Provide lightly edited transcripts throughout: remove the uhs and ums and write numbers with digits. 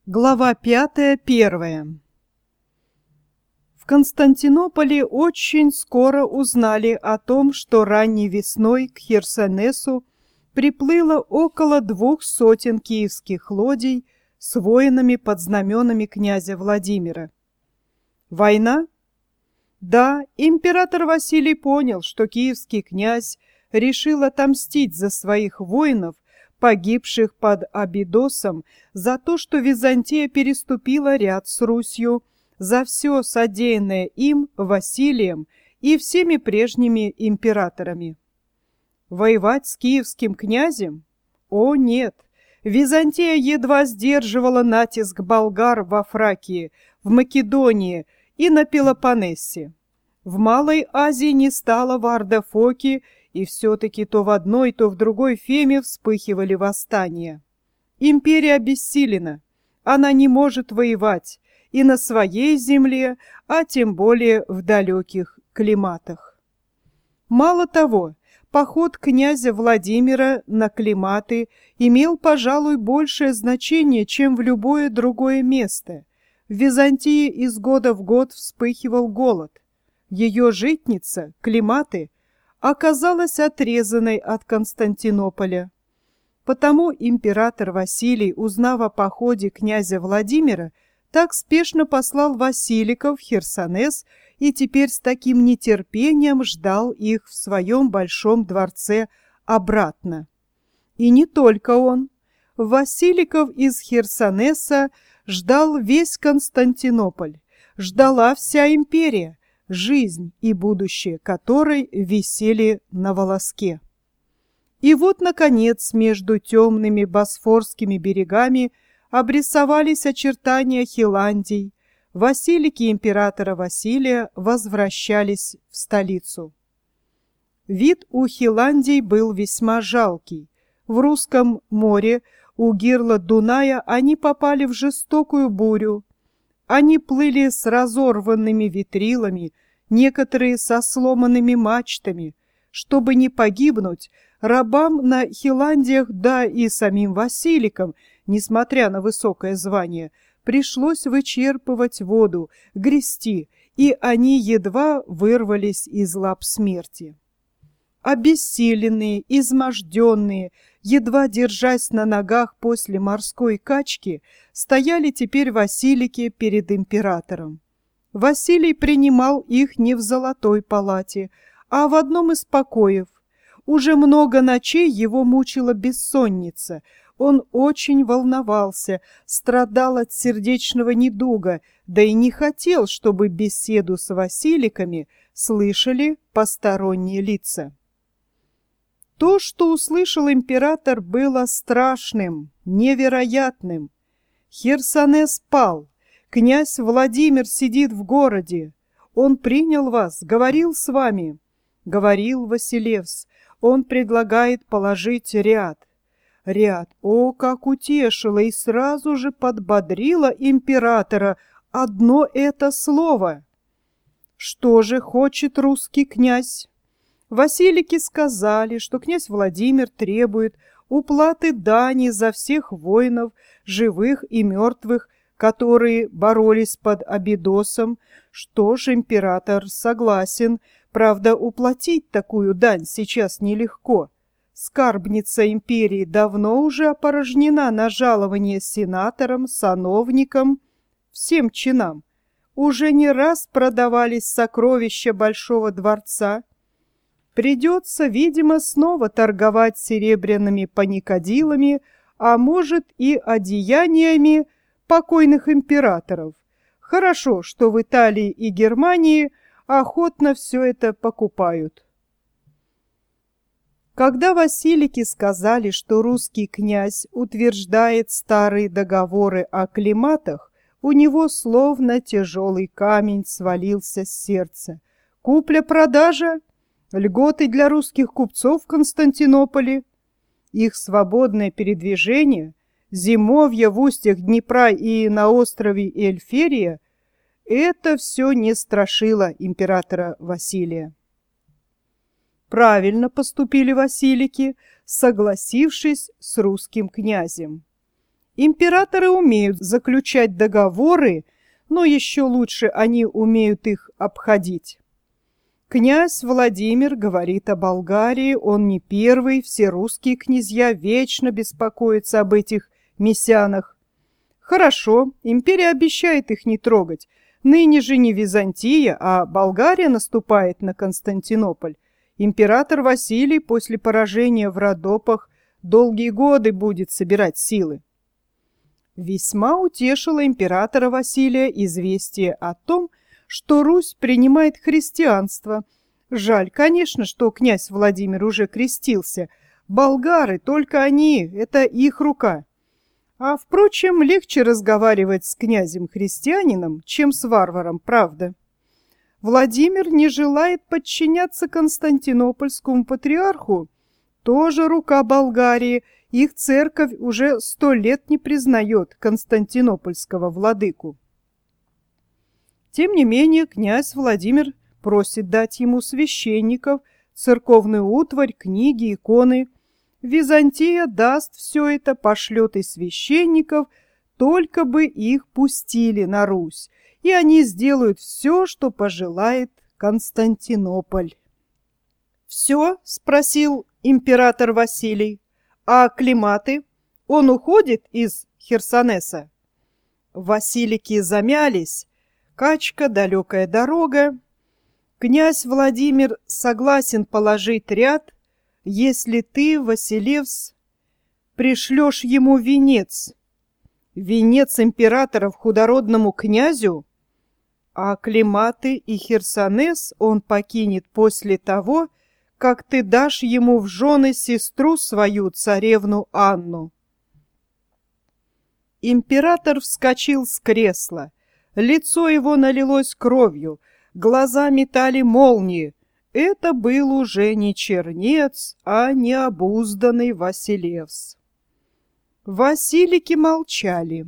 Глава 5:1. В Константинополе очень скоро узнали о том, что ранней весной к Херсонесу приплыло около 200 киевских лодий с воинами под знаменами князя Владимира. Война? Да, император Василий понял, что киевский князь решил отомстить за своих воинов, погибших под Абидосом, за то, что Византия переступила ряд с Русью, за все содеянное им, Василием и всеми прежними императорами. Воевать с киевским князем? О, нет! Византия едва сдерживала натиск болгар во Фракии, в Македонии и на Пелопоннесе. В Малой Азии не стало Варда Фоки, и все-таки то в одной, то в другой Феме вспыхивали восстания. Империя обессилена, она не может воевать и на своей земле, а тем более в далеких климатах. Мало того, поход князя Владимира на климаты имел, пожалуй, большее значение, чем в любое другое место. В Византии из года в год вспыхивал голод. Ее житница, климаты, оказалась отрезанной от Константинополя. Потому император Василий, узнав о походе князя Владимира, так спешно послал Василиков в Херсонес и теперь с таким нетерпением ждал их в своем большом дворце обратно. И не только он. Василиков из Херсонеса ждал весь Константинополь, ждала вся империя, жизнь и будущее которой висели на волоске. И вот, наконец, между темными босфорскими берегами обрисовались очертания Хиландий. Василики императора Василия возвращались в столицу. Вид у Хиландий был весьма жалкий. В Русском море у гирла Дуная они попали в жестокую бурю. Они плыли с разорванными витрилами, некоторые со сломанными мачтами. Чтобы не погибнуть, рабам на Хиландиях, да и самим Василикам, несмотря на высокое звание, пришлось вычерпывать воду, грести, и они едва вырвались из лап смерти. Обессиленные, изможденные, едва держась на ногах после морской качки, стояли теперь Василики перед императором. Василий принимал их не в золотой палате, а в одном из покоев. Уже много ночей его мучила бессонница. Он очень волновался, страдал от сердечного недуга, да и не хотел, чтобы беседу с Василиками слышали посторонние лица. То, что услышал император, было страшным, невероятным. Херсонес пал. Князь Владимир сидит в городе. Он принял вас, говорил с вами. Говорил Василевс. Он предлагает положить ряд. Ряд, о, как утешило и сразу же подбодрило императора одно это слово. Что же хочет русский князь? Василики сказали, что князь Владимир требует уплаты дани за всех воинов, живых и мертвых, которые боролись под Абидосом. Что ж, император согласен, правда, уплатить такую дань сейчас нелегко. Скарбница империи давно уже опорожнена на жалование сенаторам, сановникам, всем чинам. Уже не раз продавались сокровища Большого дворца. Придется, видимо, снова торговать серебряными паникадилами, а может и одеяниями покойных императоров. Хорошо, что в Италии и Германии охотно все это покупают. Когда Василики сказали, что русский князь утверждает старые договоры о климатах, у него словно тяжелый камень свалился с сердца. Купля-продажа? Льготы для русских купцов в Константинополе? Их свободное передвижение? Зимовья в устьях Днепра и на острове Эльферия? Это все не страшило императора Василия. Правильно поступили Василики, согласившись с русским князем. Императоры умеют заключать договоры, но еще лучше они умеют их обходить. Князь Владимир говорит о Болгарии, он не первый, все русские князья вечно беспокоятся об этих мессианах. Хорошо, империя обещает их не трогать. Ныне же не Византия, а Болгария наступает на Константинополь. Император Василий после поражения в Родопах долгие годы будет собирать силы. Весьма утешило императора Василия известие о том, что Русь принимает христианство. Жаль, конечно, что князь Владимир уже крестился. Болгары, только они, это их рука. А, впрочем, легче разговаривать с князем-христианином, чем с варваром, правда? Владимир не желает подчиняться Константинопольскому патриарху. Тоже рука Болгарии. Их церковь уже 100 лет не признает константинопольского владыку. Тем не менее, князь Владимир просит дать ему священников, церковную утварь, книги, иконы. Византия даст все это, пошлет и священников, только бы их пустили на Русь, и они сделают все, что пожелает Константинополь. «Все?» — спросил император Василий. «А Климаты? Он уходит из Херсонеса?» Василики замялись. Качка, далекая дорога. Князь Владимир согласен положить ряд, если ты, Василевс, пришлешь ему венец. Венец императоров худородному князю? А Климаты и Херсонес он покинет после того, как ты дашь ему в жены сестру свою, царевну Анну. Император вскочил с кресла. Лицо его налилось кровью, глаза метали молнии. Это был уже не чернец, а необузданный Василевс. Василики молчали.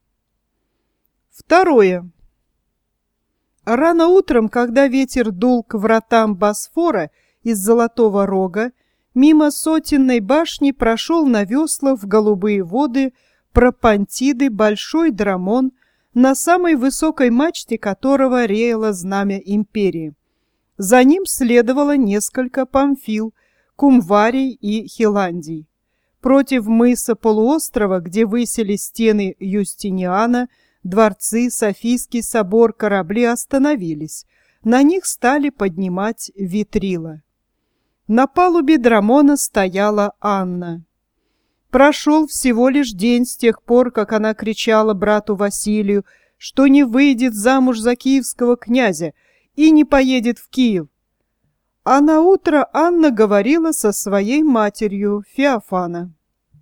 Второе. Рано утром, когда ветер дул к вратам Босфора из Золотого Рога, мимо сотенной башни прошел на веслах в голубые воды Пропантиды большой драмон, на самой высокой мачте которого реяло знамя империи. За ним следовало несколько памфил, кумварий и хиландий. Против мыса полуострова, где высели стены Юстиниана, дворцы, Софийский собор, корабли остановились. На них стали поднимать витрила. На палубе драмона стояла Анна. Прошел всего лишь день с тех пор, как она кричала брату Василию, что не выйдет замуж за киевского князя и не поедет в Киев. А наутро Анна говорила со своей матерью Феофана.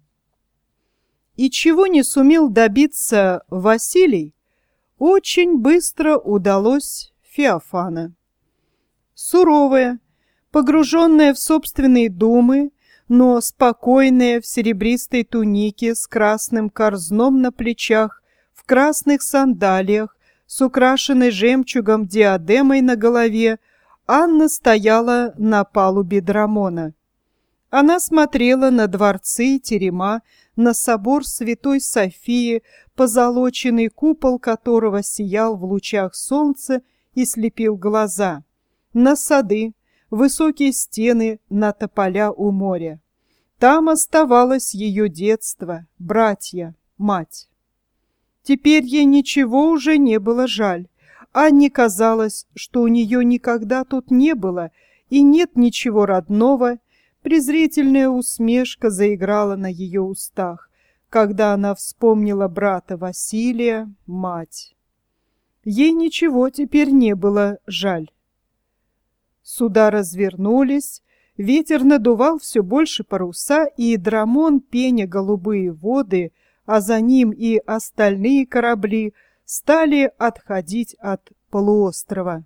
И чего не сумел добиться Василий, очень быстро удалось Феофана. Суровая, погруженная в собственные думы, но спокойная в серебристой тунике с красным корзном на плечах, в красных сандалиях, с украшенной жемчугом диадемой на голове, Анна стояла на палубе драмона. Она смотрела на дворцы и терема, на собор Святой Софии, позолоченный купол которого сиял в лучах солнца и слепил глаза, на сады, высокие стены, на тополя у моря. Там оставалось ее детство, братья, мать. Теперь ей ничего уже не было жаль. Анне казалось, что у нее никогда тут не было и нет ничего родного. Презрительная усмешка заиграла на ее устах, когда она вспомнила брата Василия, мать. Ей ничего теперь не было жаль. Суда развернулись, ветер надувал все больше паруса, и драмон, пеня голубые воды, а за ним и остальные корабли, стали отходить от полуострова.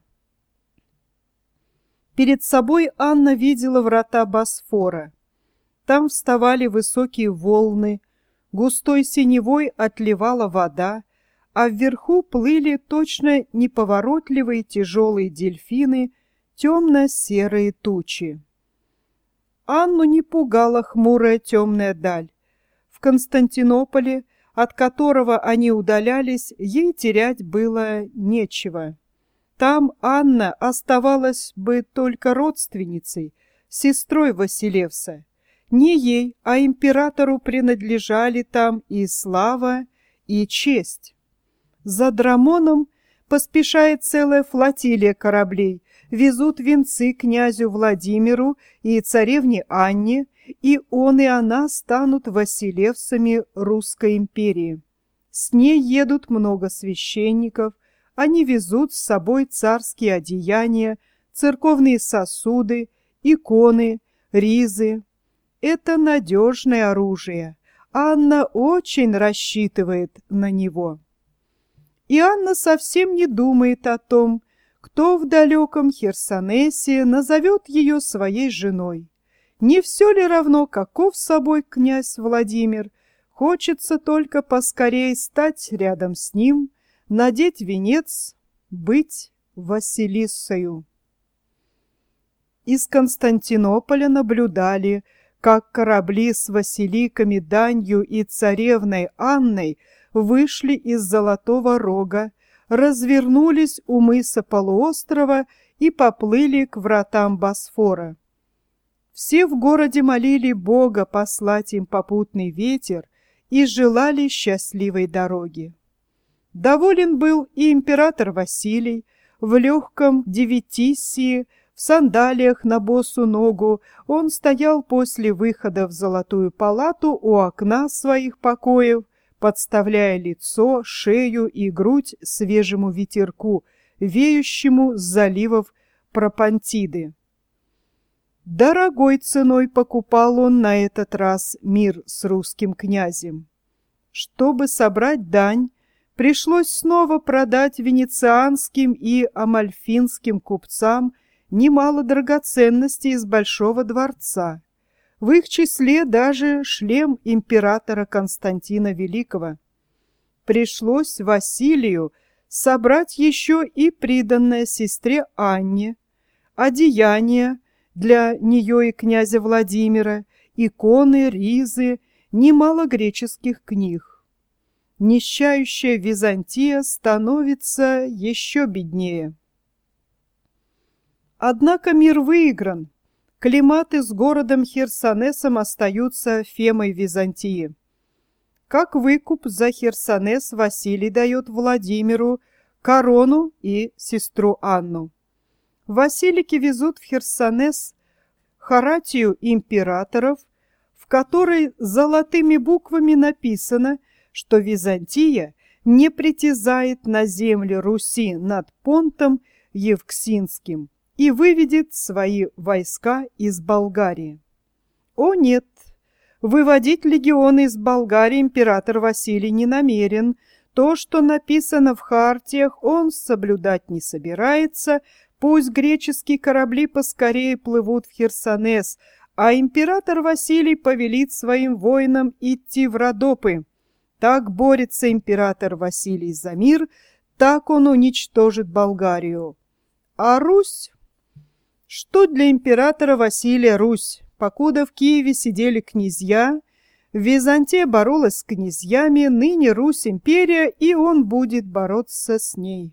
Перед собой Анна видела врата Босфора. Там вставали высокие волны, густой синевой отливала вода, а вверху плыли точно неповоротливые тяжелые дельфины, темно-серые тучи. Анну не пугала хмурая темная даль. В Константинополе от которого они удалялись, ей терять было нечего. Там Анна оставалась бы только родственницей, сестрой Василевса. Не ей, а императору принадлежали там и слава, и честь. За Драмоном поспешает целая флотилия кораблей, везут венцы князю Владимиру и царевне Анне, и он и она станут василевсами Русской империи. С ней едут много священников, они везут с собой царские одеяния, церковные сосуды, иконы, ризы. Это надежное оружие. Анна очень рассчитывает на него. И Анна совсем не думает о том, кто в далеком Херсонесе назовет ее своей женой. Не все ли равно, каков собой князь Владимир? Хочется только поскорее стать рядом с ним, надеть венец, быть Василиссою. Из Константинополя наблюдали, как корабли с Василиками, Данью и царевной Анной вышли из Золотого Рога, развернулись у мыса полуострова и поплыли к вратам Босфора. Все в городе молили Бога послать им попутный ветер и желали счастливой дороги. Доволен был и император Василий. В легком девятиссии, в сандалиях на босу ногу, он стоял после выхода в Золотую палату у окна своих покоев, подставляя лицо, шею и грудь свежему ветерку, веющему с заливов Пропантиды. Дорогой ценой покупал он на этот раз мир с русским князем. Чтобы собрать дань, пришлось снова продать венецианским и амальфинским купцам немало драгоценностей из Большого дворца. В их числе даже шлем императора Константина Великого. Пришлось Василию собрать еще и приданное сестре Анне, одеяния для нее и князя Владимира, иконы, ризы, немало греческих книг. Нищающая Византия становится еще беднее. Однако мир выигран. Климаты с городом Херсонесом остаются фемой Византии. Как выкуп за Херсонес Василий дает Владимиру корону и сестру Анну. Василики везут в Херсонес харатию императоров, в которой золотыми буквами написано, что Византия не притязает на земли Руси над Понтом Евксинским и выведет свои войска из Болгарии. О нет, выводить легионы из Болгарии император Василий не намерен. То, что написано в хартиях, он соблюдать не собирается. Пусть греческие корабли поскорее плывут в Херсонес, а император Василий повелит своим воинам идти в Родопы. Так борется император Василий за мир, так он уничтожит Болгарию. А Русь? Что для императора Василия Русь? Покуда в Киеве сидели князья, Византия боролась с князьями, ныне Русь империя, и он будет бороться с ней.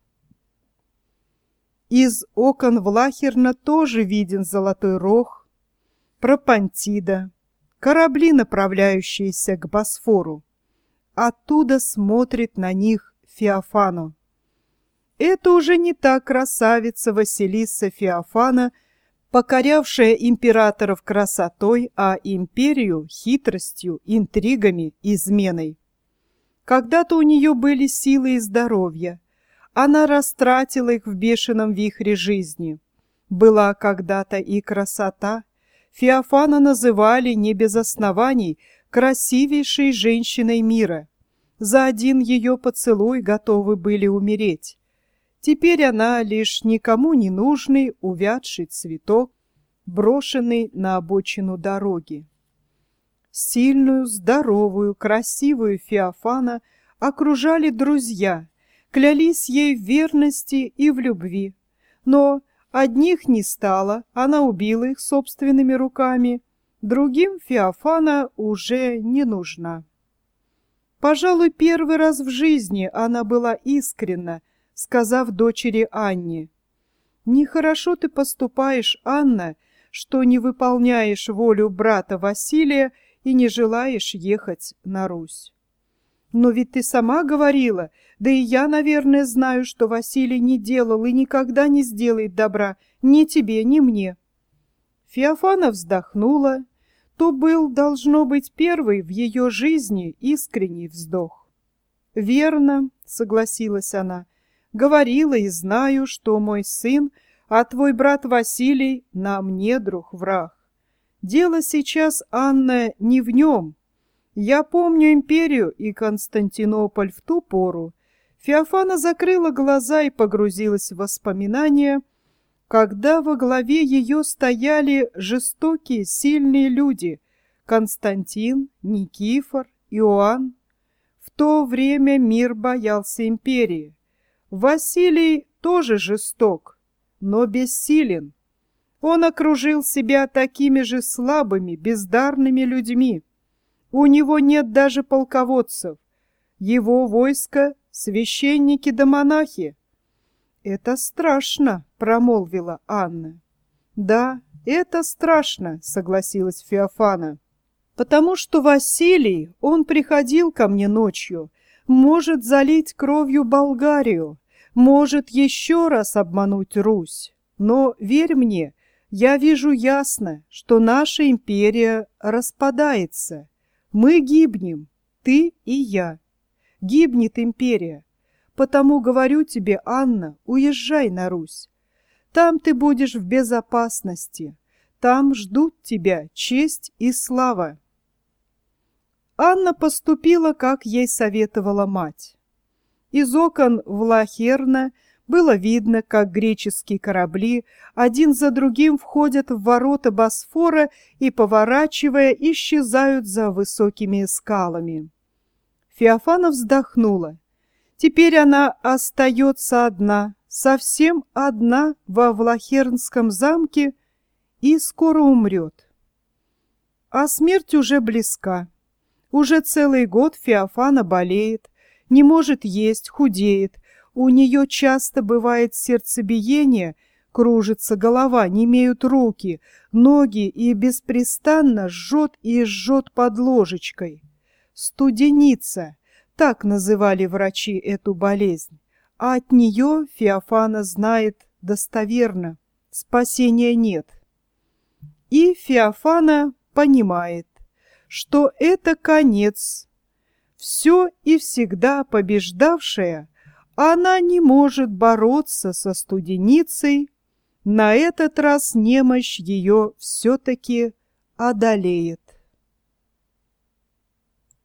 Из окон Влахерна тоже виден Золотой Рог, Пропантида, корабли, направляющиеся к Босфору. Оттуда смотрит на них Феофано. Это уже не та красавица Василиса Феофана, покорявшая императоров красотой, а империю хитростью, интригами, изменой. Когда-то у нее были силы и здоровье. Она растратила их в бешеном вихре жизни. Была когда-то и красота. Феофана называли не без оснований красивейшей женщиной мира. За один ее поцелуй готовы были умереть. Теперь она лишь никому не нужный увядший цветок, брошенный на обочину дороги. Сильную, здоровую, красивую Феофана окружали друзья, клялись ей в верности и в любви. Но одних не стало, она убила их собственными руками, другим Феофана уже не нужна. Пожалуй, первый раз в жизни она была искренна, сказав дочери Анне: «Нехорошо ты поступаешь, Анна, что не выполняешь волю брата Василия и не желаешь ехать на Русь. Но ведь ты сама говорила, да и я, наверное, знаю, что Василий не делал и никогда не сделает добра ни тебе, ни мне». Феофана вздохнула. То был, должно быть, первый в ее жизни искренний вздох. «Верно», — согласилась она, — «говорила и знаю, что мой сын, а твой брат Василий нам недруг, враг. Дело сейчас, Анна, не в нем. Я помню империю и Константинополь в ту пору». Феофана закрыла глаза и погрузилась в воспоминания, когда во главе ее стояли жестокие, сильные люди — Константин, Никифор, Иоанн. В то время мир боялся империи. Василий тоже жесток, но бессилен. Он окружил себя такими же слабыми, бездарными людьми. У него нет даже полководцев. Его войско — священники да монахи. «Это страшно», — промолвила Анна. «Да, это страшно», — согласилась Феофана. «Потому что Василий, он приходил ко мне ночью, может залить кровью Болгарию, может еще раз обмануть Русь. Но, верь мне, я вижу ясно, что наша империя распадается. Мы гибнем, ты и я. Гибнет империя. Потому говорю тебе, Анна, уезжай на Русь. Там ты будешь в безопасности. Там ждут тебя честь и слава». Анна поступила, как ей советовала мать. Из окон Влахерна было видно, как греческие корабли один за другим входят в ворота Босфора и, поворачивая, исчезают за высокими скалами. Феофана вздохнула. Теперь она остается одна, совсем одна во Влахернском замке и скоро умрет. А смерть уже близка. Уже целый год Феофана болеет, не может есть, худеет. У нее часто бывает сердцебиение, кружится голова, немеют руки, ноги и беспрестанно жжет и жжет под ложечкой. Студеница. Так называли врачи эту болезнь, а от нее Феофана знает достоверно: спасения нет. И Феофана понимает, что это конец. Все и всегда побеждавшая, она не может бороться со студеницей, на этот раз немощь ее все-таки одолеет.